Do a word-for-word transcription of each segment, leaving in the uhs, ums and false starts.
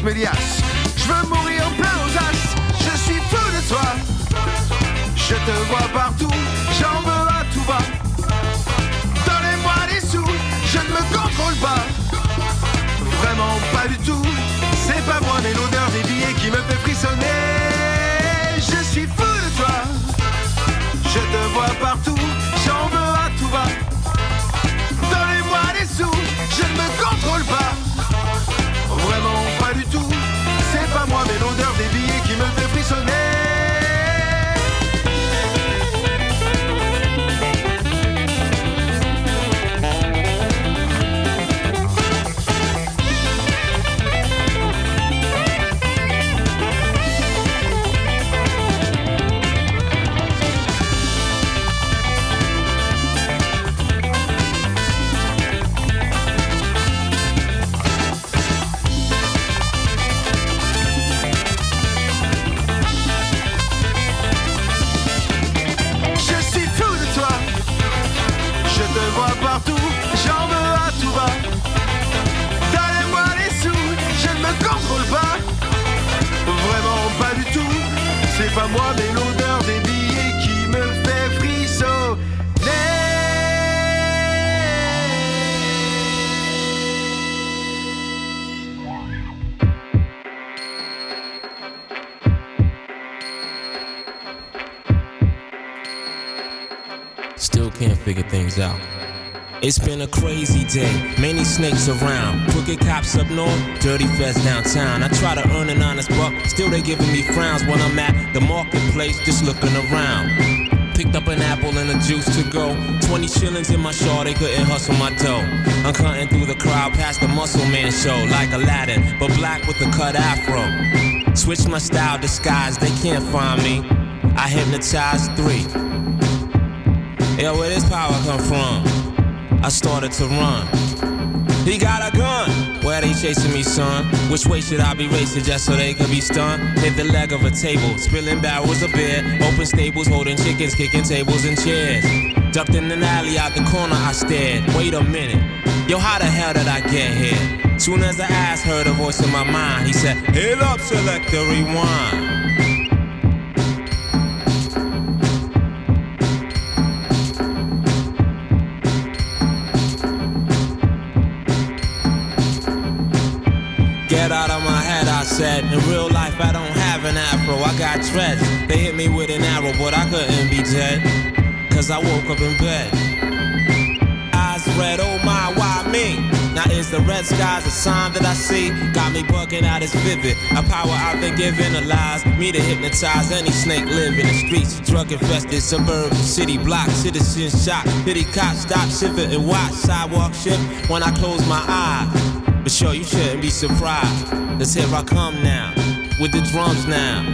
avec Mélias. Je veux mourir plein aux as, je suis fou de toi. Je te vois partout, j'en veux à tout va. Donnez-moi des sous, je ne me contrôle pas. Vraiment pas du tout, c'est pas moi mais l'odeur des billets qui me fait frissonner. Je suis fou de toi, je te vois partout, j'en veux à tout va. Donnez-moi des sous, je ne me contrôle pas. Vraiment pas du tout, c'est pas moi mais l'odeur des billets qui me fait frissonner. Partout, j'en veux à tout va. Donnez-moi les sous, je ne me contrôle pas. Vraiment pas du tout, c'est pas moi mais l'odeur des billets qui me fait frissonner. Still can't figure things out. It's been a crazy day, many snakes around. Crooked cops up north, dirty feds downtown. I try to earn an honest buck, still they giving me frowns when I'm at the marketplace, just looking around. Picked up an apple and a juice to go. twenty shillings in my shawl, they couldn't hustle my dough. I'm cutting through the crowd past the Muscle Man show, like Aladdin, but black with a cut afro. Switch my style, disguise, they can't find me. I hypnotized three. Yo, where this power come from? I started to run. He got a gun. Where they chasing me, son? Which way should I be racing just so they could be stunned? Hit the leg of a table, spilling barrels of beer. Open stables, holding chickens, kicking tables and chairs. Ducked in an alley, out the corner I stared. Wait a minute, yo, how the hell did I get here? Soon as I asked, heard a voice in my mind. He said, "Hail up, selector, rewind." Get out of my head, I said. In real life, I don't have an afro, I got dreads. They hit me with an arrow, but I couldn't be dead. Cause I woke up in bed. Eyes red, oh my, why me? Now is the red skies a sign that I see? Got me bugging out, it's vivid. A power I've been given allows me to hypnotize any snake live in the streets. Drug infested, suburban, city block, citizens shot. Pity cops stop, shiver and watch. Sidewalk shift when I close my eyes. But sure, you shouldn't be surprised. Cause here I come now, with the drums now.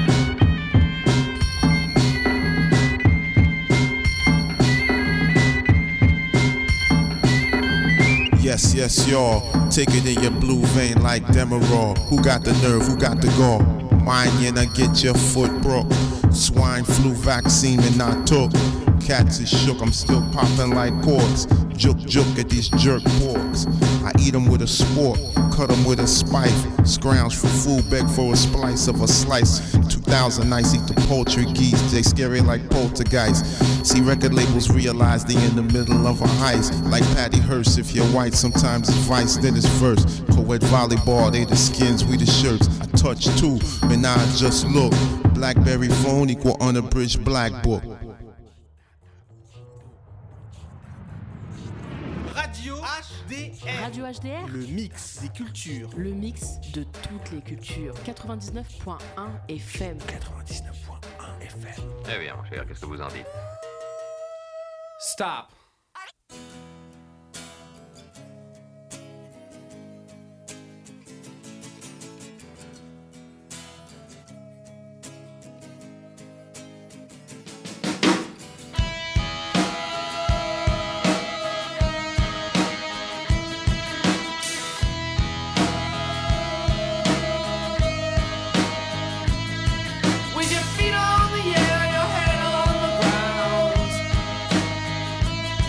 Yes, yes, y'all. Take it in your blue vein like Demerol. Who got the nerve? Who got the gall? Mine, you not get your foot broke. Swine flu vaccine and I took. Cats is shook, I'm still popping like corks. Juk juk at these jerk porks. I eat them with a spork, cut them with a spike. Scrounge for food, beg for a splice of a slice. two thousand nights eat the poultry geese, they scary like poltergeist. See record labels realize they in the middle of a heist. Like Patty Hearst, if you're white, sometimes it's vice, then it's verse. Co-ed volleyball, they the skins, we the shirts. I touch too, but now I just look. Blackberry phone equal unabridged black book. Radio H D R. Radio H D R. Le mix des cultures. Le mix de toutes les cultures. quatre-vingt-dix-neuf point un F M. quatre-vingt-dix-neuf point un F M. Eh bien, mon cher, qu'est-ce que vous en dites? Stop. With your feet on the air, your head on the ground.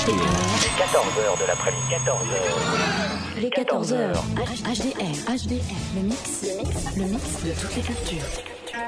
D R. Les quatorze heures de l'après-midi, quatorze heures. Les quatorze heures. H D R. H D R. Le mix. Le mix. Le mix de toutes les cultures.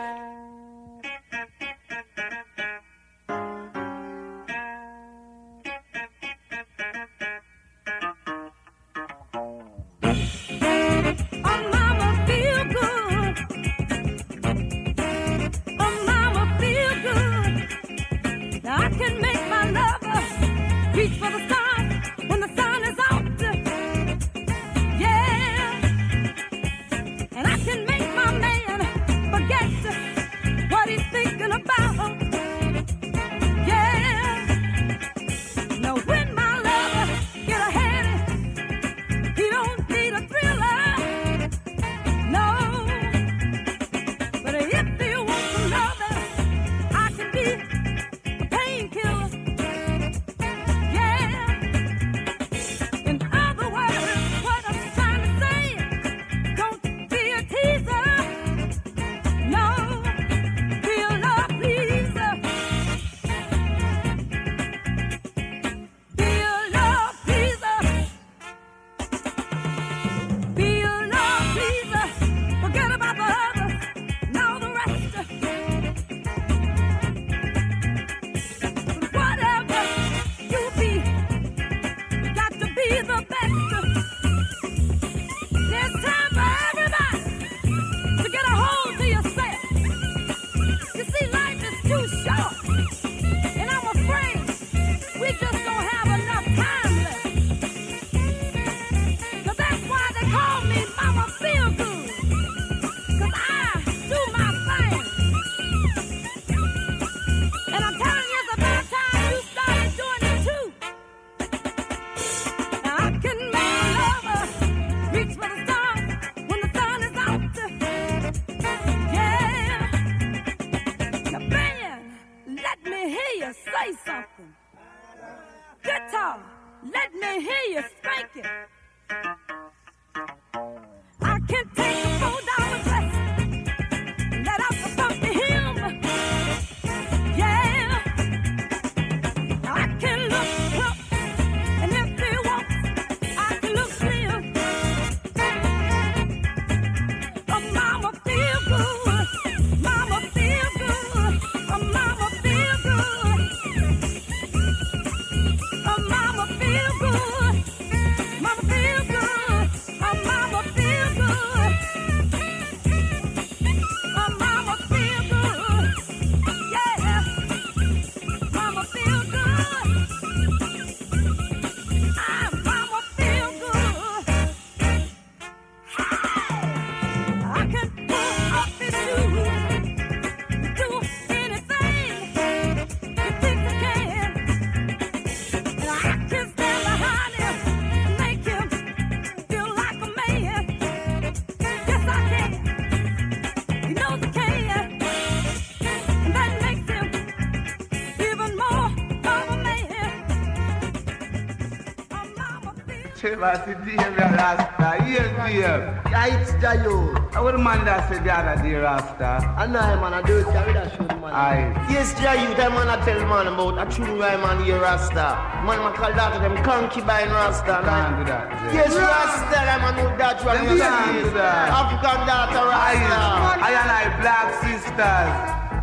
Trevor, see Dave, Rasta. Yes, Dave. Yeah, it's Jayo. I would man that said the other day, Rasta. I know, man. I do it. Carry that show, man. Aye. Yes, Jayo. That man I tell man about a true right man here, Rasta. Man, I call that them concubine Rasta. Can't do that. Yes, Rasta. That man know that one. Them can't do that. African daughter, Rasta. I and I, black sisters.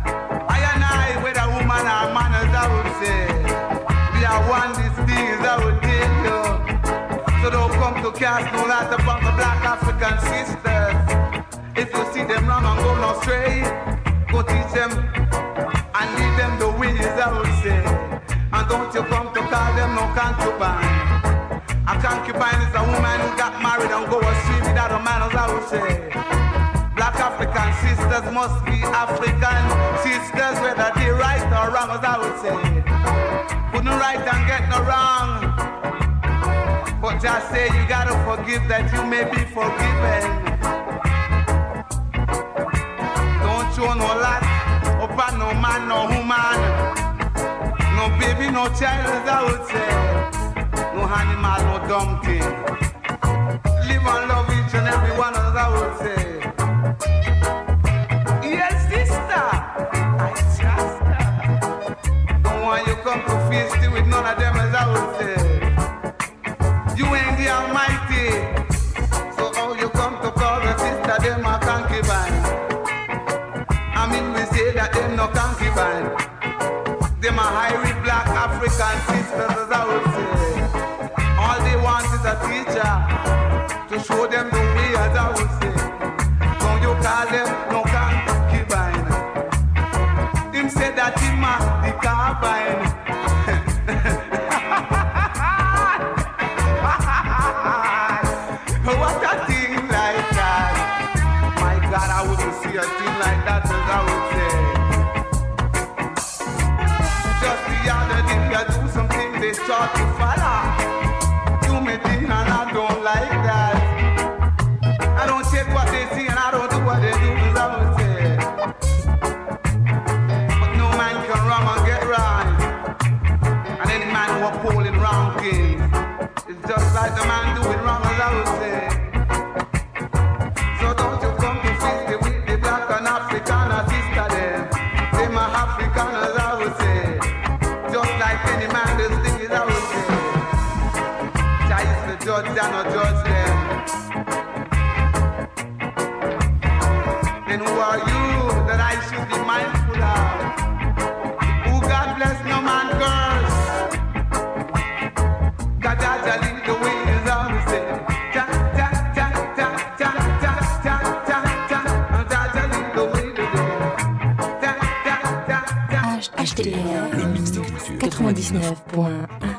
I and I, whether woman or man, as I would say. We are one these things, I would tell you. So don't come to cast no light upon the black African sisters. If you see them wrong and go no stray, go teach them and lead them the ways, I would say. And don't you come to call them no concubine. A concubine is a woman who got married and go astray with other man, as I would say. Black African sisters must be African sisters, whether they right or wrong, as I would say. Couldn't right and get no wrong. But just say you gotta forgive that you may be forgiven. Don't show no lot upon no man, no woman. No baby, no child, as I would say. No animal, no dumb thing. Live and love each and every one, as I would say. Yes, sister, I trust her. Don't want you come to feast with none of them, as I would say. them a hairy black African sisters, as I would say. All they want is a teacher to show them the way, as I would say. So you call them no concubine. Him said that him a the carbine. What a thing like that. My God, I wouldn't see a thing like that, as I would say. Just the other day, I do something they start to follow. Do me thing and I don't like that. I don't take what they see and I don't do what they do, as I would say. But no man can wrong and get right. And any man who are pulling wrong things, it's just like the man doing wrong, as I would say. So don't you come to fist it with the black and African sister them. They my African, as I would say. Just like any man does things, I would say. Jah is the judge, Jah no judge them. Then who are you that I should be mindful of? Who God bless no man curse. God Jah lead the way, as I would say. Jah, Jah, Jah, Jah, Jah, Jah, Jah, Jah, Jah, Jah, Jah lead the way today. Jah, Jah, Jah, Jah. H D R, le mix des cultures. quatre-vingt-dix-neuf point un.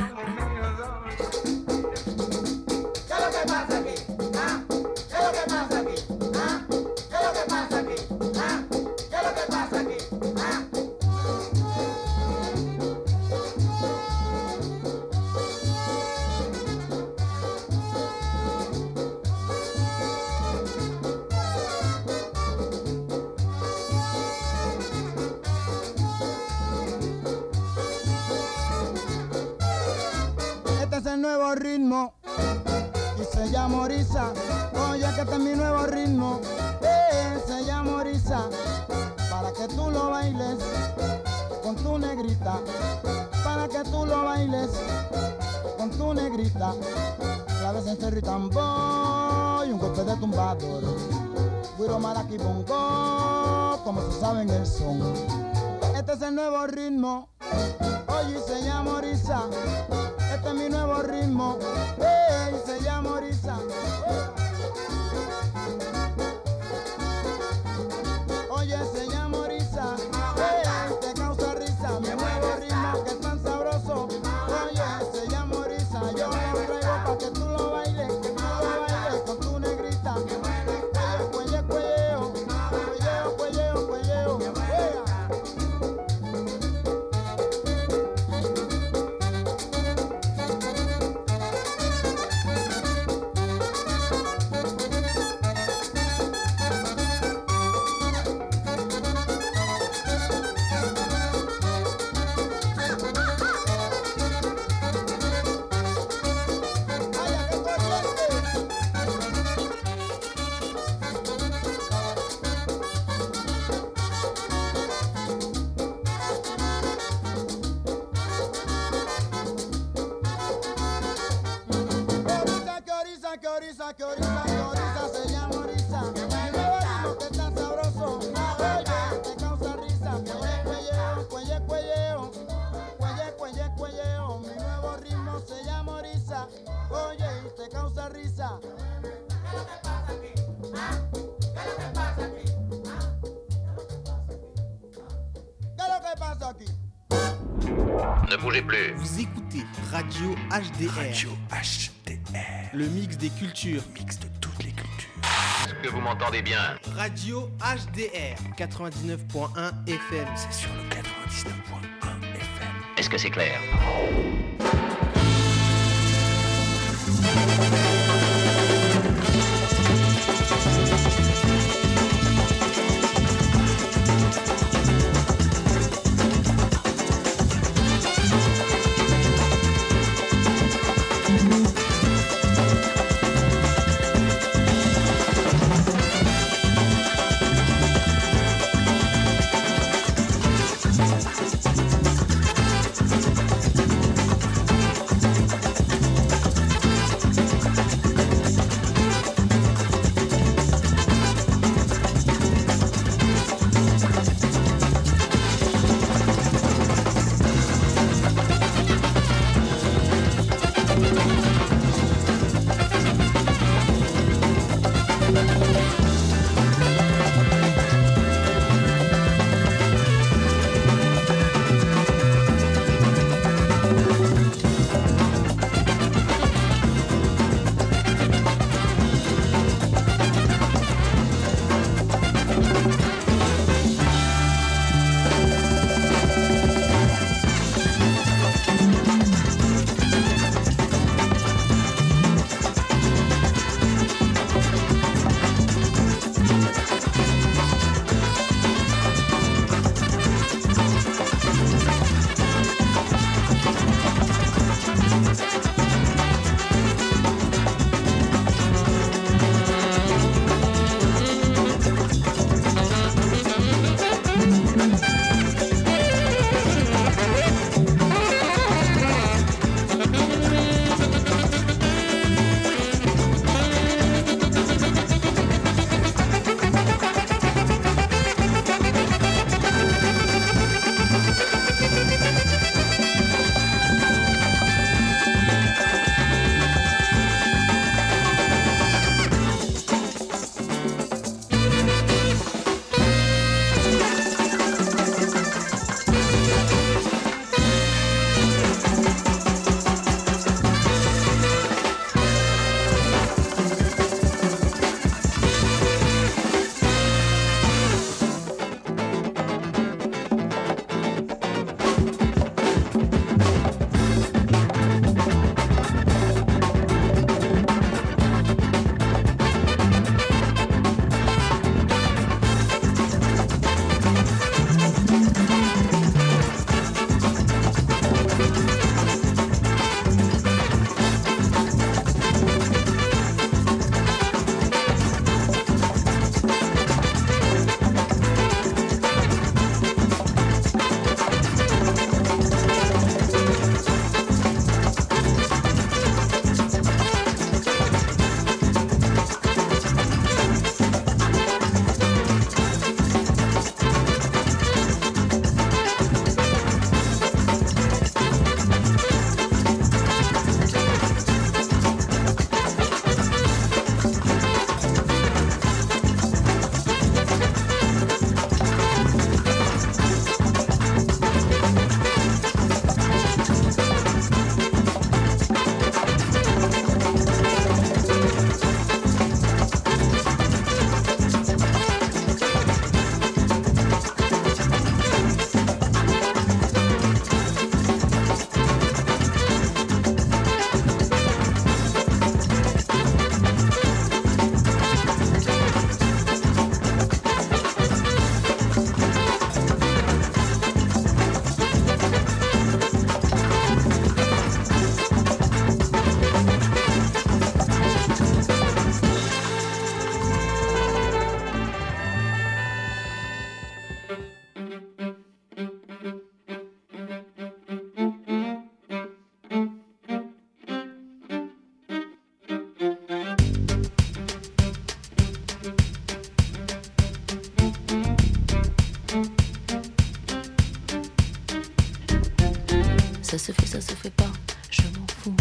Ritmo y se llama Orisa. Oye, que este es mi nuevo ritmo, eh, se llama Orisa. Para que tú lo bailes con tu negrita, para que tú lo bailes con tu negrita. Claves en cerro y tambor y un golpe de tumbador. Guiro, maraqui, bongo, como se sabe en el son. Este es el nuevo ritmo, oye, se llama Orisa. Este es mi nuevo ritmo, hey, se llama Orisa. Oye, se llama Orisa, hey, te causa risa. Mi nuevo ritmo que es tan sabroso. Oye, se llama Orisa. Yo lo traigo pa' que tú lo bailes, que tú lo bailes con tu negrita. Cuelle, cuelleo, cuelleo, cuelleo, cuelleo. Que Orisa, que Orisa, que Orisa, se llama Orisa. Mi nuevo ritmo que es tan sabroso. Oye, te causa risa. Cuelle, cuelleo, cuelle, cuelleo. Cuelle, cuelle, cuelleo. Mi nuevo ritmo se llama Orisa. Oye, y te causa risa. ¿Qué es lo que pasa aquí? Ne bougez plus. Vous écoutez Radio H D R. Radio H D R. Le mix des cultures. Le mix de toutes les cultures. Est-ce que vous m'entendez bien? Radio H D R quatre-vingt-dix-neuf point un F M. C'est sur le quatre-vingt-dix-neuf point un F M. Est-ce que c'est clair? se fait, ça se fait pas, je m'en fous.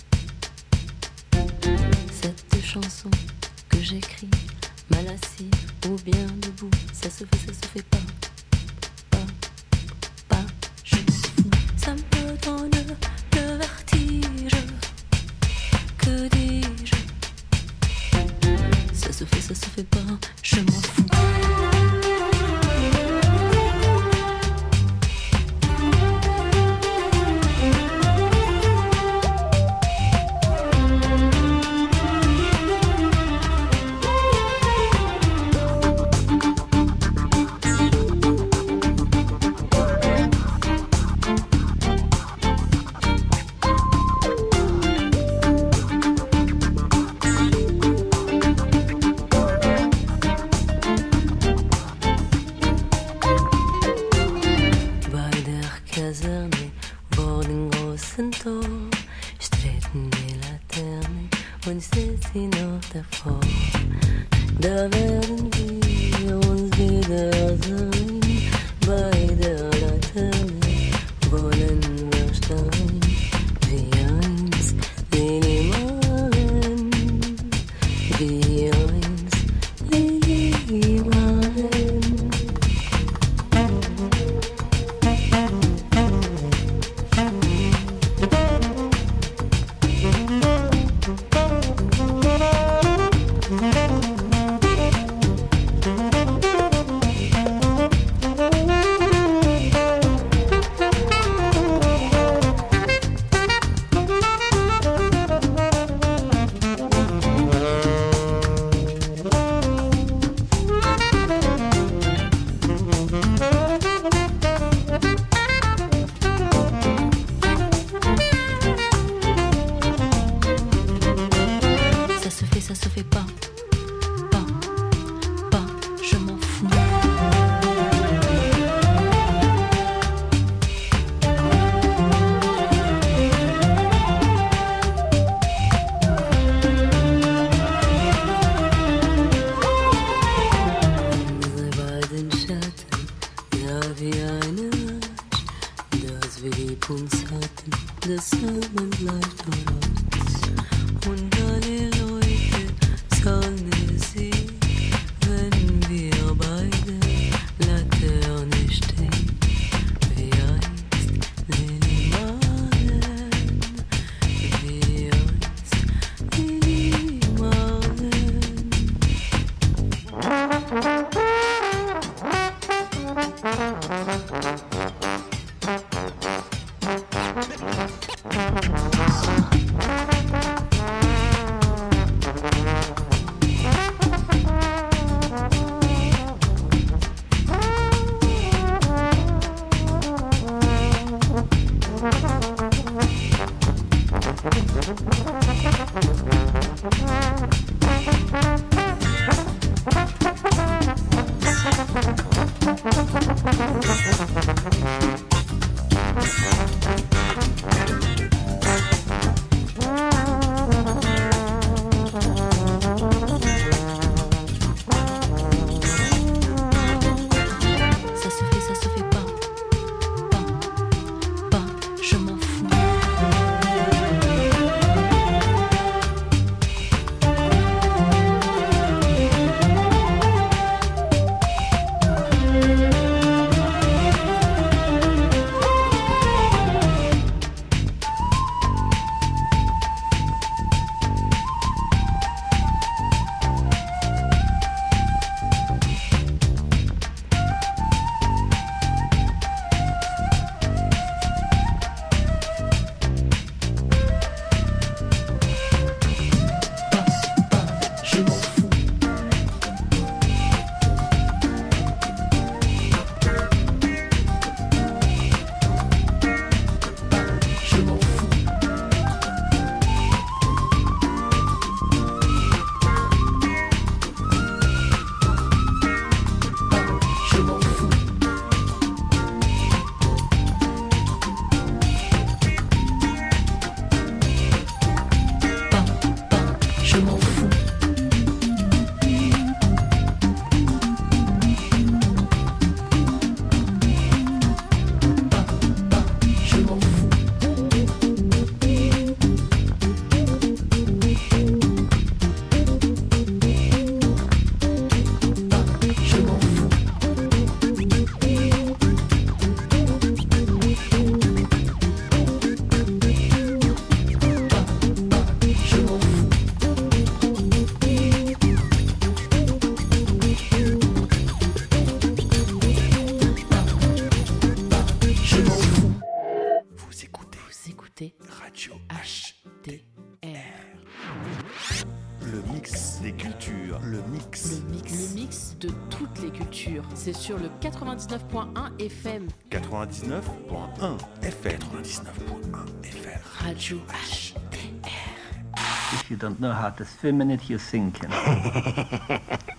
Cette chanson que j'écris, mal assis ou bien debout, ça se fait, ça se fait pas, pas, pas, je m'en fous. Ça me donne le vertige, que dis-je? Ça se fait, ça se fait pas, je m'en fous. H D R. Le mix des cultures. Le mix. Le mix. Le mix de toutes les cultures. C'est sur le quatre-vingt-dix-neuf point un F M. quatre-vingt-dix-neuf point un F M. quatre-vingt-dix-neuf point un F M. Radio H D R. If you don't know how to swim in it, you're sinking.